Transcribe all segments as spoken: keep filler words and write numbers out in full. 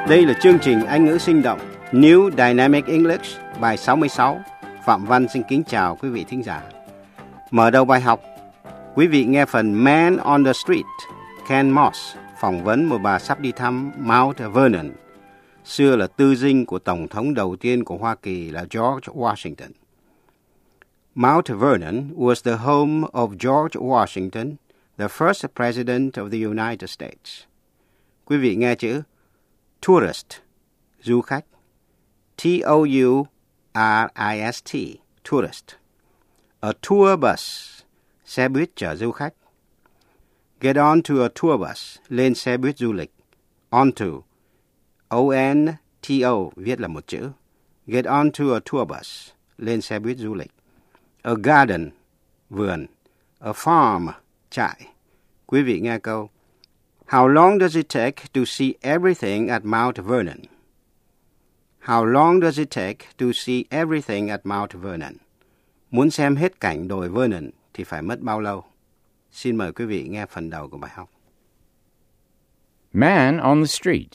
Đây là chương trình Anh ngữ sinh động New Dynamic English bài sáu mươi sáu. Phạm Văn xin kính chào quý vị thính giả. Mở đầu bài học, quý vị nghe phần Man on the Street, Ken Moss phỏng vấn một bà sắp đi thăm Mount Vernon. Xưa là tư dinh của Tổng thống đầu tiên của Hoa Kỳ là George Washington. Mount Vernon was the home of George Washington, the first president of the United States. Quý vị nghe chữ tourist, du khách, T O U R I S T, tourist. A tour bus, xe buýt chở du khách. Get on to a tour bus, lên xe buýt du lịch. Onto, O N T O, viết là một chữ. Get on to a tour bus, lên xe buýt du lịch. A garden, vườn. A farm, trại. Quý vị nghe câu. How long does it take to see everything at Mount Vernon? How long does it take to see everything at Mount Vernon? Muốn xem hết cảnh đồi Vernon thì phải mất bao lâu? Xin mời quý vị nghe phần đầu của bài học. Man on the street.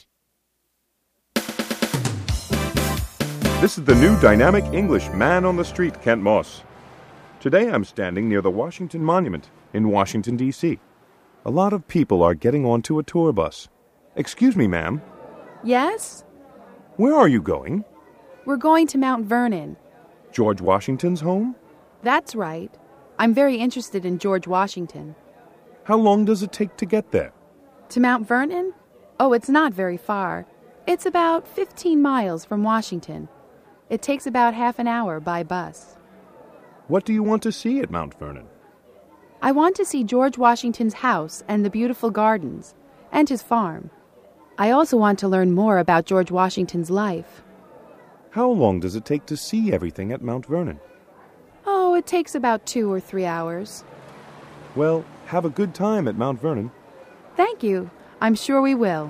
This is the new dynamic English Man on the Street, Kent Moss. Today I'm standing near the Washington Monument in Washington, D C A lot of people are getting onto a tour bus. Excuse me, ma'am. Yes? Where are you going? We're going to Mount Vernon. George Washington's home? That's right. I'm very interested in George Washington. How long does it take to get there? To Mount Vernon? Oh, it's not very far. It's about fifteen miles from Washington. It takes about half an hour by bus. What do you want to see at Mount Vernon? I want to see George Washington's house and the beautiful gardens, and his farm. I also want to learn more about George Washington's life. How long does it take to see everything at Mount Vernon? Oh, it takes about two or three hours. Well, have a good time at Mount Vernon. Thank you. I'm sure we will.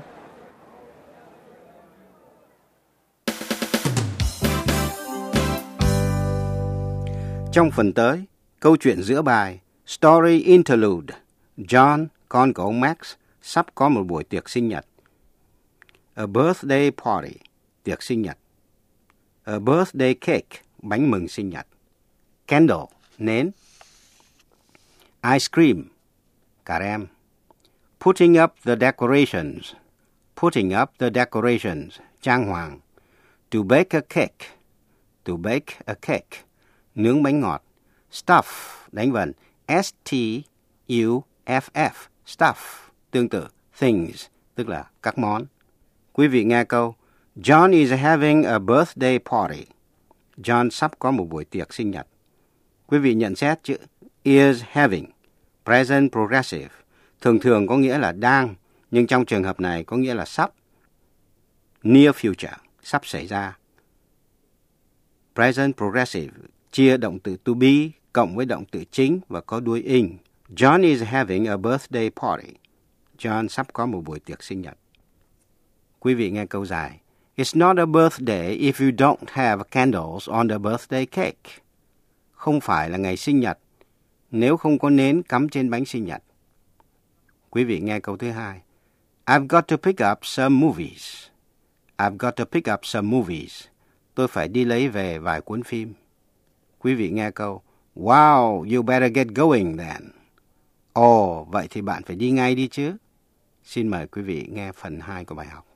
Trong phần tới, câu chuyện giữa bài Story Interlude, John, con của ông Max, sắp có một buổi tiệc sinh nhật. A birthday party, tiệc sinh nhật. A birthday cake, bánh mừng sinh nhật. Candle, nến. Ice cream, cà rem. Putting up the decorations, putting up the decorations, trang hoàng. To bake a cake, to bake a cake, nướng bánh ngọt. Stuff, đánh vần, S T U F F, stuff, tương tự, things, tức là các món. Quý vị nghe câu, John is having a birthday party. John sắp có một buổi tiệc sinh nhật. Quý vị nhận xét chữ is having, present progressive, thường thường có nghĩa là đang, nhưng trong trường hợp này có nghĩa là sắp. Near future, sắp xảy ra. Present progressive, chia động từ to be cộng với động từ chính và có đuôi in. John is having a birthday party. John sắp có một buổi tiệc sinh nhật. Quý vị nghe câu dài. It's not a birthday if you don't have candles on the birthday cake. Không phải là ngày sinh nhật nếu không có nến cắm trên bánh sinh nhật. Quý vị nghe câu thứ hai. I've got to pick up some movies. I've got to pick up some movies. Tôi phải đi lấy về vài cuốn phim. Quý vị nghe câu. Wow, you better get going then. Ồ, oh, vậy thì bạn phải đi ngay đi chứ. Xin mời quý vị nghe phần hai của bài học.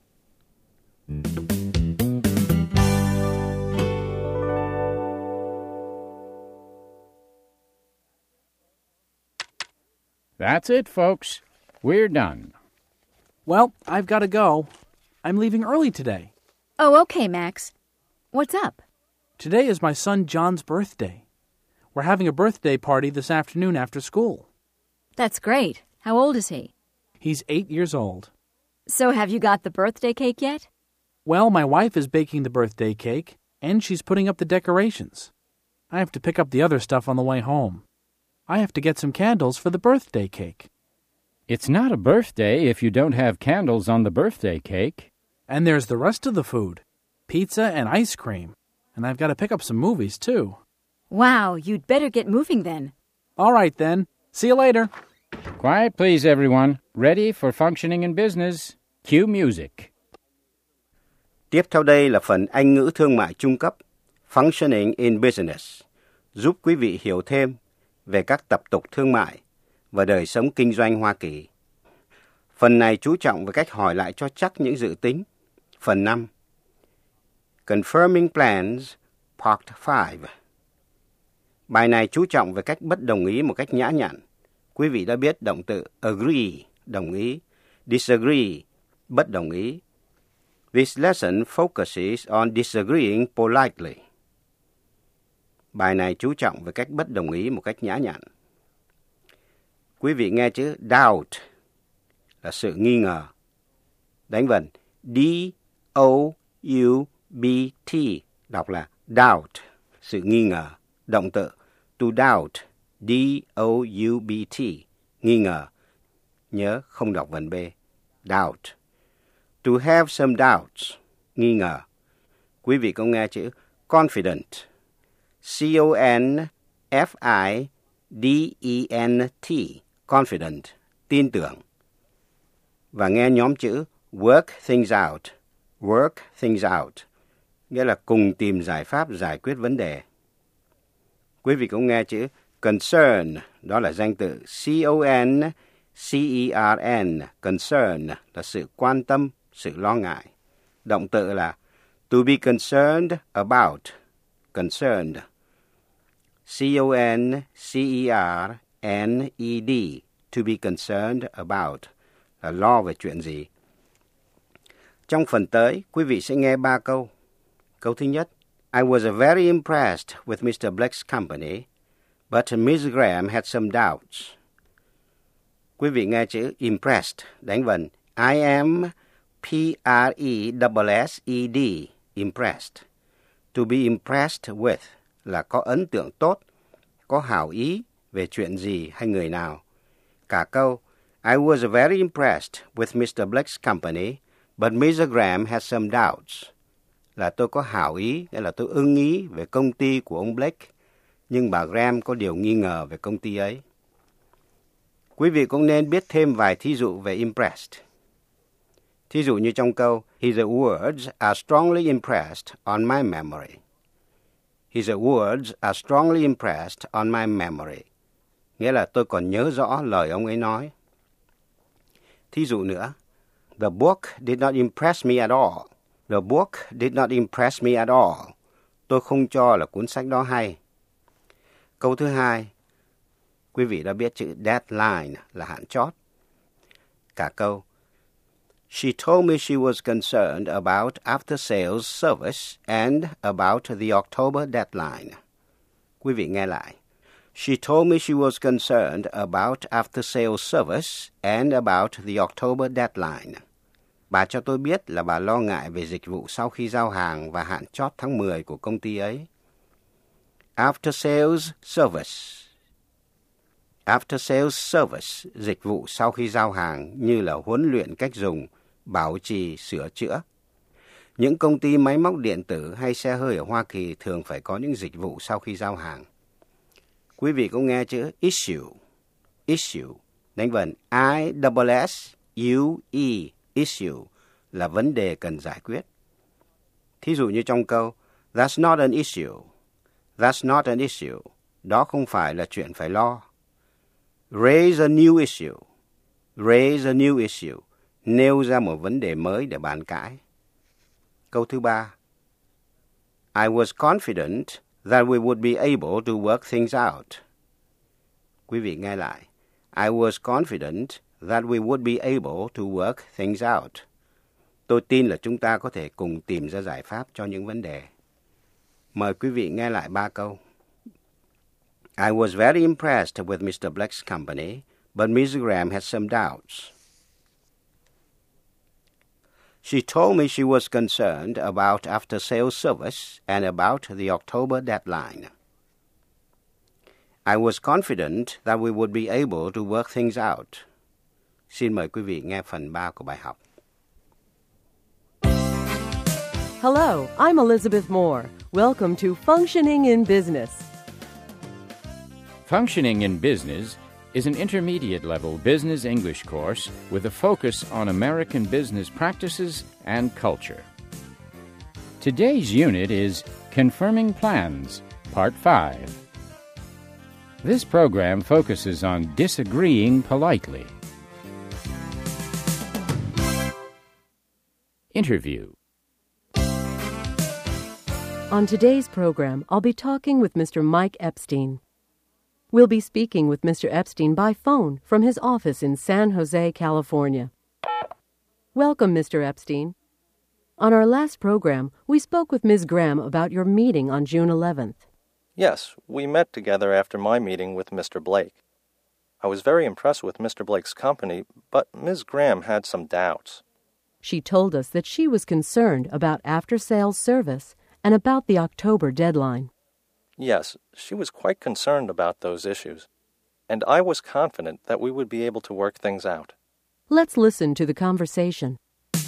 That's it, folks. We're done. Well, I've got to go. I'm leaving early today. Oh, okay, Max. What's up? Today is my son John's birthday. We're having a birthday party this afternoon after school. That's great. How old is he? He's eight years old. So have you got the birthday cake yet? Well, my wife is baking the birthday cake, and she's putting up the decorations. I have to pick up the other stuff on the way home. I have to get some candles for the birthday cake. It's not a birthday if you don't have candles on the birthday cake. And there's the rest of the food. Pizza and ice cream. And I've got to pick up some movies, too. Wow, you'd better get moving then. All right, then. See you later. Quiet, please, everyone. Ready for functioning in business. Cue music. Tiếp theo đây là phần Anh ngữ thương mại trung cấp, Functioning in Business, giúp quý vị hiểu thêm về các tập tục thương mại và đời sống kinh doanh Hoa Kỳ. Phần này chú trọng về cách hỏi lại cho chắc những dự tính. Phần năm, Confirming Plans, Part năm. Bài này chú trọng về cách bất đồng ý một cách nhã nhặn. Quý vị đã biết động từ agree, đồng ý, disagree, bất đồng ý. This lesson focuses on disagreeing politely. Bài này chú trọng về cách bất đồng ý một cách nhã nhặn. Quý vị nghe chữ doubt là sự nghi ngờ. Đánh vần D O U B T, đọc là doubt, sự nghi ngờ. Động từ to doubt, D O U B T, nghi ngờ. Nhớ không đọc vần B, doubt. To have some doubts, nghi ngờ. Quý vị có nghe chữ confident, C O N F I D E N T, confident, tin tưởng. Và nghe nhóm chữ work things out, work things out, nghĩa là cùng tìm giải pháp giải quyết vấn đề. Quý vị cũng nghe chữ concern, đó là danh từ C O N C E R N, concern là sự quan tâm, sự lo ngại. Động từ là to be concerned about, concerned, C O N C E R N E D, to be concerned about, là lo về chuyện gì. Trong phần tới, quý vị sẽ nghe ba câu. Câu thứ nhất, I was very impressed with Mister Black's company, but Miss Graham had some doubts. Quý vị nghe chữ impressed, đánh vần I am P R E S S E D, impressed. To be impressed with là có ấn tượng tốt, có hảo ý về chuyện gì hay người nào. Cả câu I was very impressed with Mister Black's company, but Miss Graham had some doubts. Là tôi có hảo ý, nghĩa là tôi ưng ý về công ty của ông Blake, nhưng bà Graham có điều nghi ngờ về công ty ấy. Quý vị cũng nên biết thêm vài thí dụ về impressed. Thí dụ như trong câu, His words are strongly impressed on my memory. His words are strongly impressed on my memory. Nghĩa là tôi còn nhớ rõ lời ông ấy nói. Thí dụ nữa, The book did not impress me at all. The book did not impress me at all. Tôi không cho là cuốn sách đó hay. Câu thứ hai, quý vị đã biết chữ deadline là hạn chót. Cả câu, She told me she was concerned about after sales service and about the October deadline. Quý vị nghe lại. She told me she was concerned about after sales service and about the October deadline. Bà cho tôi biết là bà lo ngại về dịch vụ sau khi giao hàng và hạn chót tháng mười của công ty ấy. After sales service. After sales service, dịch vụ sau khi giao hàng như là huấn luyện cách dùng, bảo trì, sửa chữa. Những công ty máy móc điện tử hay xe hơi ở Hoa Kỳ thường phải có những dịch vụ sau khi giao hàng. Quý vị cũng nghe chữ issue. Issue, đánh vần I S S U E, issue, là vấn đề cần giải quyết. Thí dụ như trong câu, That's not an issue. That's not an issue. Đó không phải là chuyện phải lo. Raise a new issue. Raise a new issue. Nêu ra một vấn đề mới để bàn cãi. Câu thứ ba. I was confident that we would be able to work things out. Quý vị nghe lại. I was confident that we would be able to work things out. Tôi tin là chúng ta có thể cùng tìm ra giải pháp cho những vấn đề. Mời quý vị nghe lại ba câu. I was very impressed with Mister Black's company, but Miss Graham had some doubts. She told me she was concerned about after-sales service and about the October deadline. I was confident that we would be able to work things out. Xin mời quý vị nghe phần ba của bài học. Hello, I'm Elizabeth Moore. Welcome to Functioning in Business. Functioning in Business is an intermediate-level business English course with a focus on American business practices and culture. Today's unit is Confirming Plans, Part five. This program focuses on disagreeing politely. Interview. On today's program, I'll be talking with Mister Mike Epstein. We'll be speaking with Mister Epstein by phone from his office in San Jose, California. Welcome, Mister Epstein. On our last program, we spoke with Miz Graham about your meeting on June eleventh. Yes, we met together after my meeting with Mister Blake. I was very impressed with Mister Blake's company, but Miz Graham had some doubts. She told us that she was concerned about after-sales service and about the October deadline. Yes, she was quite concerned about those issues, and I was confident that we would be able to work things out. Let's listen to the conversation.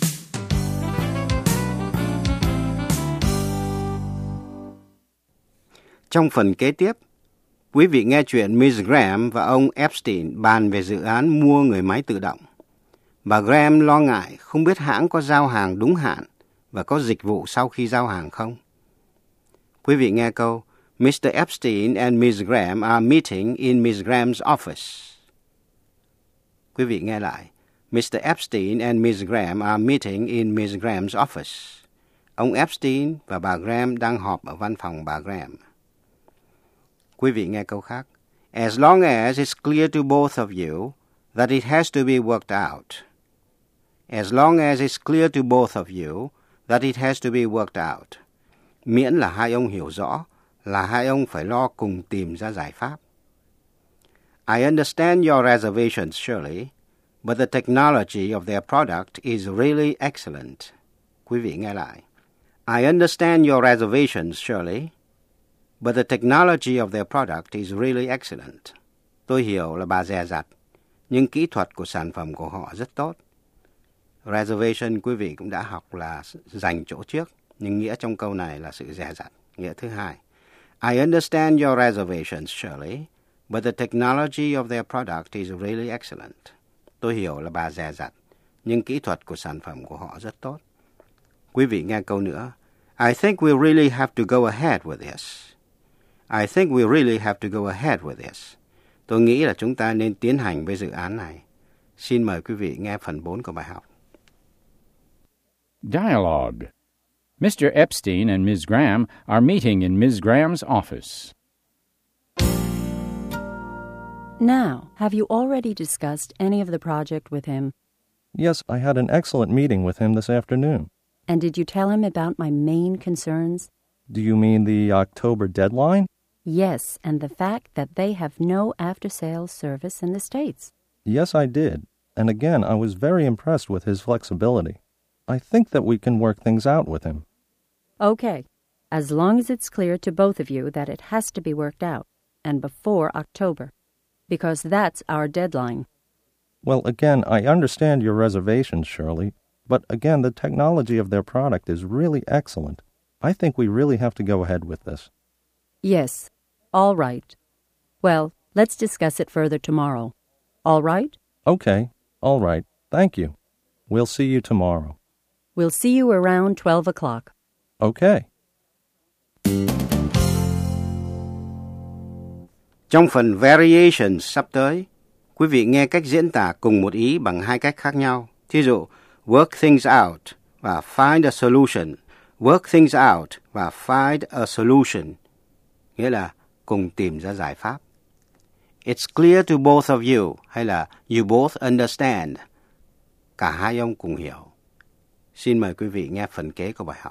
Trong phần kế tiếp, quý vị nghe chuyện Miss Graham và ông Epstein bàn về dự án mua người máy tự động. Bà Graham lo ngại không biết hãng có giao hàng đúng hạn và có dịch vụ sau khi giao hàng không. Quý vị nghe câu Mister Epstein and Miss Graham are meeting in Miss Graham's office. Quý vị nghe lại Mister Epstein and Miss Graham are meeting in Miss Graham's office. Ông Epstein và bà Graham đang họp ở văn phòng bà Graham. Quý vị nghe câu khác. As long as it's clear to both of you that it has to be worked out. As long as it's clear to both of you that it has to be worked out. Miễn là hai ông hiểu rõ là hai ông phải lo cùng tìm ra giải pháp. I understand your reservations, Shirley, but the technology of their product is really excellent. Quý vị nghe lại. I understand your reservations, Shirley, but the technology of their product is really excellent. Tôi hiểu là bà dè dặt, nhưng kỹ thuật của sản phẩm của họ rất tốt. Reservation quý vị cũng đã học là dành chỗ trước, nhưng nghĩa trong câu này là sự dè dặt. Nghĩa thứ hai. I understand your reservations, Shirley, but the technology of their product is really excellent. Tôi hiểu là bà dè dặt, nhưng kỹ thuật của sản phẩm của họ rất tốt. Quý vị nghe câu nữa. I think we really have to go ahead with this. I think we really have to go ahead with this. Tôi nghĩ là chúng ta nên tiến hành với dự án này. Xin mời quý vị nghe phần bốn của bài học. Dialogue. Mister Epstein and Miz Graham are meeting in Miz Graham's office. Now, have you already discussed any of the project with him? Yes, I had an excellent meeting with him this afternoon. And did you tell him about my main concerns? Do you mean the October deadline? Yes, and the fact that they have no after-sales service in the States. Yes, I did. And again, I was very impressed with his flexibility. I think that we can work things out with him. Okay, as long as it's clear to both of you that it has to be worked out, and before October, because that's our deadline. Well, again, I understand your reservations, Shirley, but again, the technology of their product is really excellent. I think we really have to go ahead with this. Yes, all right. Well, let's discuss it further tomorrow. All right? Okay, all right. Thank you. We'll see you tomorrow. We'll see you around twelve o'clock. Okay. Trong phần variations sắp tới, quý vị nghe cách diễn tả cùng một ý bằng hai cách khác nhau. Thí dụ, work things out và find a solution. Work things out và find a solution, nghĩa là cùng tìm ra giải pháp. It's clear to both of you, hay là you both understand. Cả hai ông cùng hiểu. Xin mời quý vị nghe phần kế của bài học.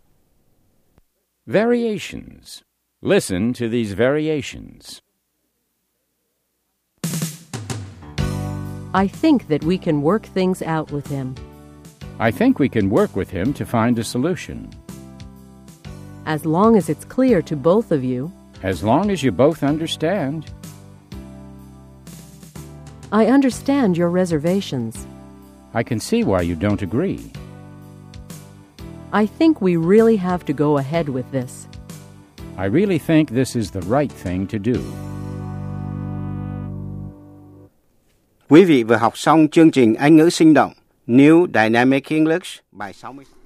Variations. Listen to these variations. I think that we can work things out with him. I think we can work with him to find a solution. As long as it's clear to both of you. As long as you both understand. I understand your reservations. I can see why you don't agree. I think we really have to go ahead with this. I really think this is the right thing to do. Quý vị vừa học xong chương trình Anh ngữ sinh động New Dynamic English bài sáu mươi.